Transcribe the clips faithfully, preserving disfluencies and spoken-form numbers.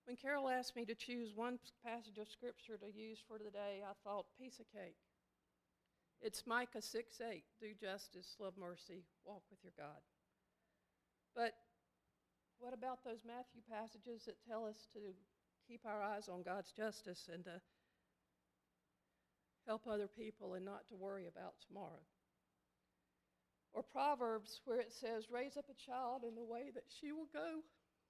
When Carol asked me to choose one passage of Scripture to use for today, I thought, piece of cake. It's Micah six eight, do justice, love mercy, walk with your God. But what about those Matthew passages that tell us to keep our eyes on God's justice and to help other people and not to worry about tomorrow? Or Proverbs, where it says, raise up a child in the way that she will go,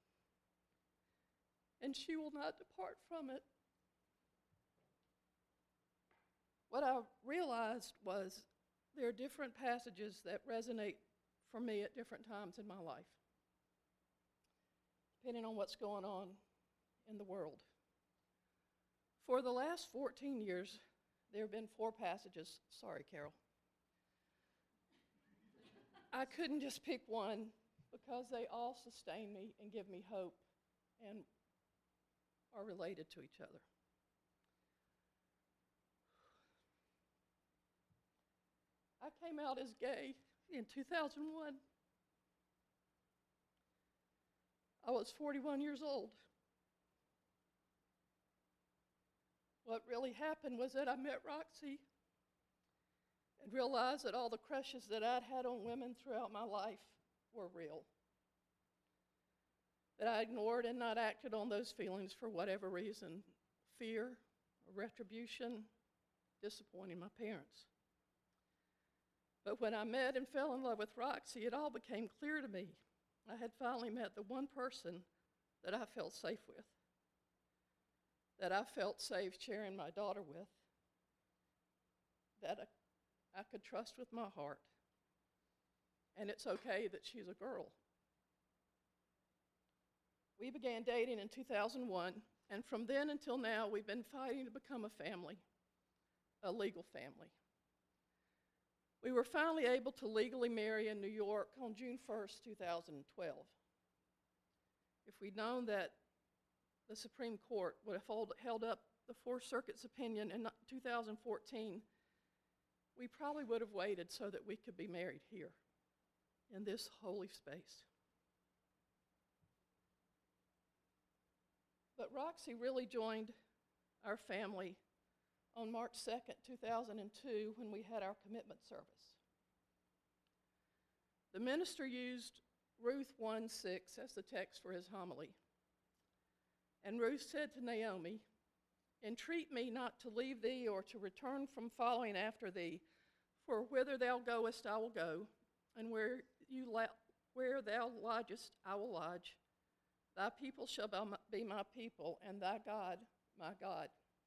and she will not depart from it. What I realized was there are different passages that resonate for me at different times in my life, depending on what's going on in the world. For the last fourteen years, there have been four passages. Sorry, Carol. I couldn't just pick one because they all sustain me and give me hope and are related to each other. I came out as gay in two thousand one. I was forty-one years old. What really happened was that I met Roxy and realized that all the crushes that I'd had on women throughout my life were real. That I ignored and not acted on those feelings for whatever reason, fear, or retribution, disappointing my parents. But when I met and fell in love with Roxy, it all became clear to me. I had finally met the one person that I felt safe with, that I felt safe sharing my daughter with, that I I could trust with my heart. And it's okay that she's a girl. We began dating in two thousand one, and from then until now, we've been fighting to become a family, a legal family. We were finally able to legally marry in New York on June first, two thousand twelve. If we'd known that the Supreme Court would have hold, held up the Fourth Circuit's opinion in two thousand fourteen, we probably would have waited so that we could be married here, in this holy space. But Roxy really joined our family on March second, two thousand two, when we had our commitment service. The minister used Ruth one six as the text for his homily. And Ruth said to Naomi, entreat me not to leave thee or to return from following after thee, for whither thou goest I will go, and where, you la- where thou lodgest I will lodge. Thy people shall be my people, and thy God my God.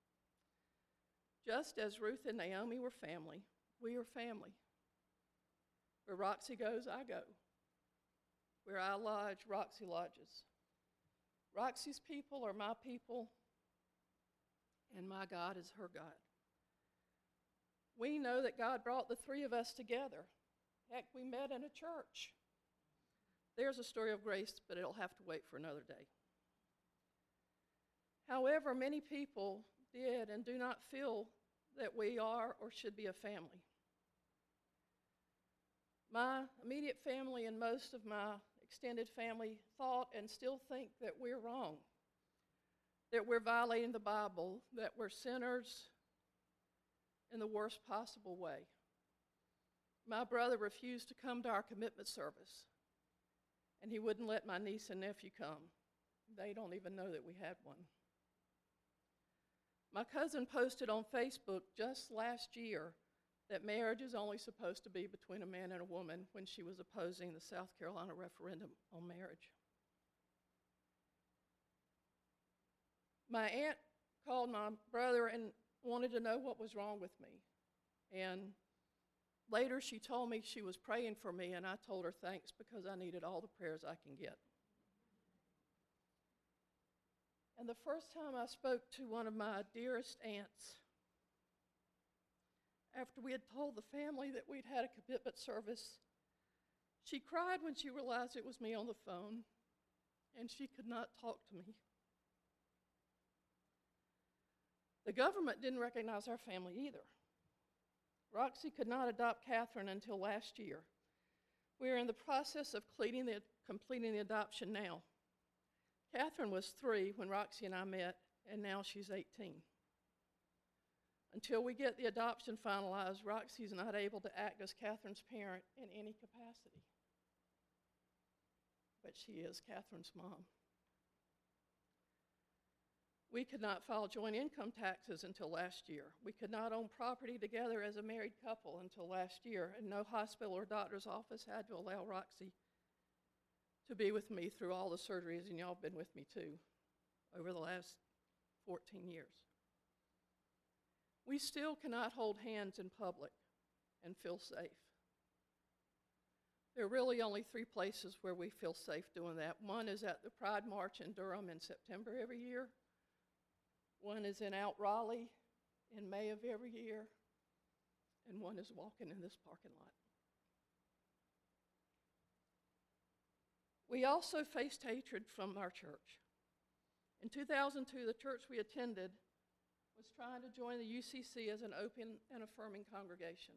Just as Ruth and Naomi were family, we are family. Where Roxy goes, I go. Where I lodge, Roxy lodges. Roxy's people are my people, and my God is her God. We know that God brought the three of us together. Heck, we met in a church. There's a story of grace, but it'll have to wait for another day. However, many people did and do not feel that we are or should be a family. My immediate family and most of my extended family thought and still think that we're wrong, that we're violating the Bible, that we're sinners in the worst possible way. My brother refused to come to our commitment service, and he wouldn't let my niece and nephew come. They don't even know that we had one. My cousin posted on Facebook just last year that marriage is only supposed to be between a man and a woman when she was opposing the South Carolina referendum on marriage. My aunt called my brother and wanted to know what was wrong with me. And later she told me she was praying for me, and I told her thanks because I needed all the prayers I can get. And the first time I spoke to one of my dearest aunts, after we had told the family that we'd had a commitment service, she cried when she realized it was me on the phone, and she could not talk to me. The government didn't recognize our family either. Roxy could not adopt Catherine until last year. We are in the process of completing the, completing the adoption now. Catherine was three when Roxy and I met, and now she's eighteen. Until we get the adoption finalized, Roxy's not able to act as Catherine's parent in any capacity. But she is Catherine's mom. We could not file joint income taxes until last year. We could not own property together as a married couple until last year, and no hospital or doctor's office had to allow Roxy to be with me through all the surgeries, and y'all have been with me too over the last fourteen years. We still cannot hold hands in public and feel safe. There are really only three places where we feel safe doing that. One is at the Pride March in Durham in September every year. One is in Out Raleigh in May of every year. And one is walking in this parking lot. We also faced hatred from our church. In two thousand two, the church we attended was trying to join the U C C as an open and affirming congregation.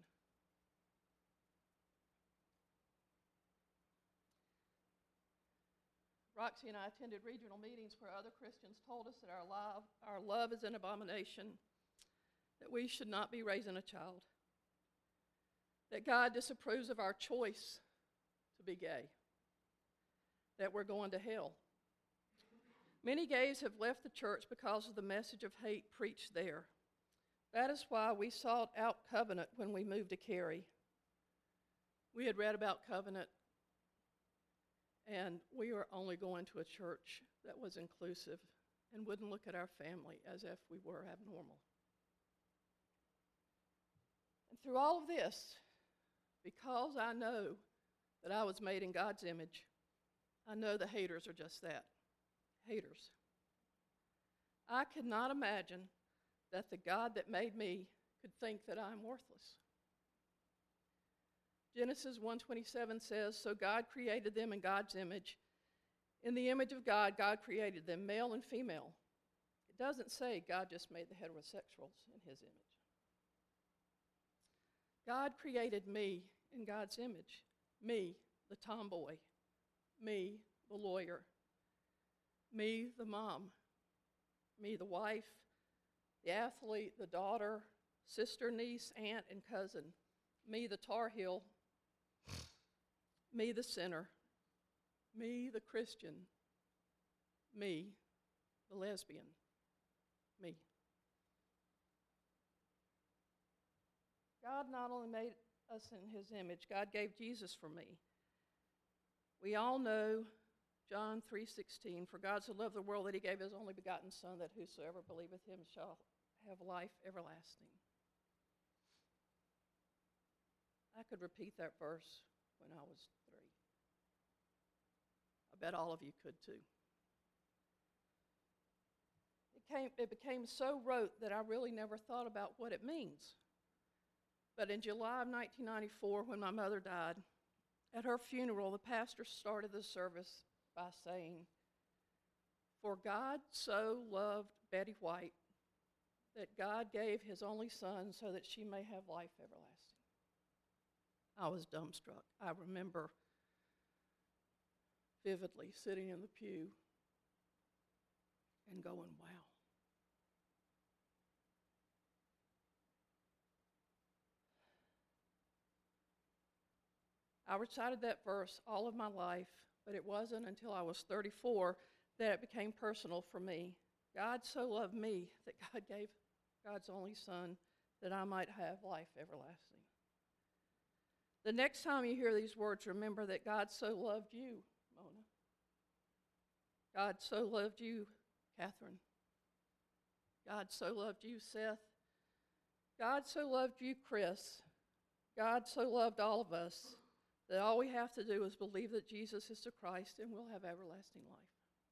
Roxy and I attended regional meetings where other Christians told us that our love, our love is an abomination, that we should not be raising a child, that God disapproves of our choice to be gay, that we're going to hell. Many gays have left the church because of the message of hate preached there. That is why we sought out Covenant when we moved to Cary. We had read about Covenant, and we were only going to a church that was inclusive and wouldn't look at our family as if we were abnormal. And through all of this, because I know that I was made in God's image, I know the haters are just that, haters. I could not imagine that the God that made me could think that I'm worthless. Genesis one twenty-seven says, so God created them in God's image. In the image of God, God created them, male and female. It doesn't say God just made the heterosexuals in his image. God created me in God's image. Me, the tomboy. Me, the lawyer. Me, the mom. Me, the wife. The athlete, the daughter, sister, niece, aunt, and cousin. Me, the Tar Heel. Me, the sinner. Me, the Christian. Me, the lesbian. Me. God not only made us in his image, God gave Jesus for me. We all know John three sixteen, for God so loved the world that he gave his only begotten Son, that whosoever believeth him shall have life everlasting. I could repeat that verse when I was three. I bet all of you could too. It, came, it became so rote that I really never thought about what it means. But in July of nineteen ninety-four, when my mother died, at her funeral, the pastor started the service by saying, for God so loved Betty White that God gave his only Son so that she may have life everlasting. I was dumbstruck. I remember vividly sitting in the pew and going, wow. I recited that verse all of my life, but it wasn't until I was thirty-four that it became personal for me. God so loved me that God gave God's only Son that I might have life everlasting. The next time you hear these words, remember that God so loved you, Mona. God so loved you, Catherine. God so loved you, Seth. God so loved you, Chris. God so loved all of us that all we have to do is believe that Jesus is the Christ and we'll have everlasting life.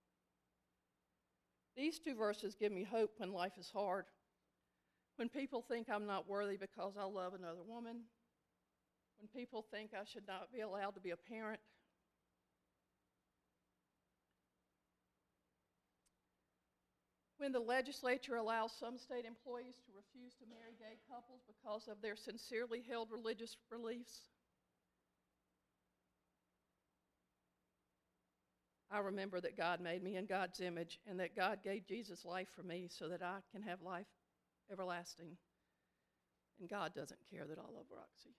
These two verses give me hope when life is hard, when people think I'm not worthy because I love another woman, when people think I should not be allowed to be a parent. When the legislature allows some state employees to refuse to marry gay couples because of their sincerely held religious beliefs. I remember that God made me in God's image and that God gave Jesus life for me so that I can have life everlasting. And God doesn't care that I love Roxy.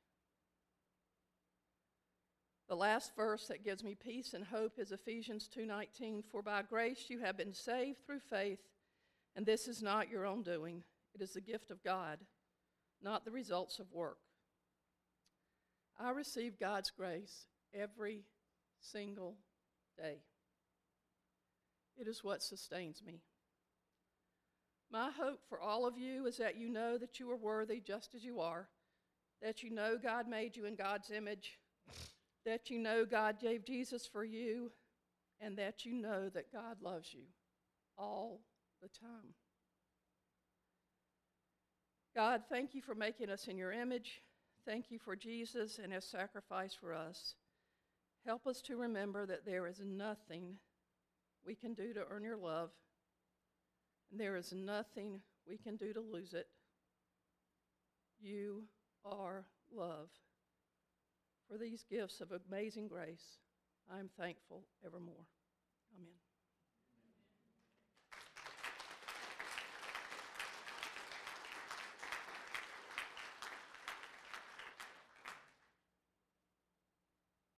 The last verse that gives me peace and hope is Ephesians two nineteen. For by grace you have been saved through faith, and this is not your own doing. It is the gift of God, not the results of work. I receive God's grace every single day. It is what sustains me. My hope for all of you is that you know that you are worthy just as you are, that you know God made you in God's image, that you know God gave Jesus for you, and that you know that God loves you all the time. God, thank you for making us in your image. Thank you for Jesus and his sacrifice for us. Help us to remember that there is nothing we can do to earn your love, and there is nothing we can do to lose it. You are love. For these gifts of amazing grace, I am thankful evermore. Amen.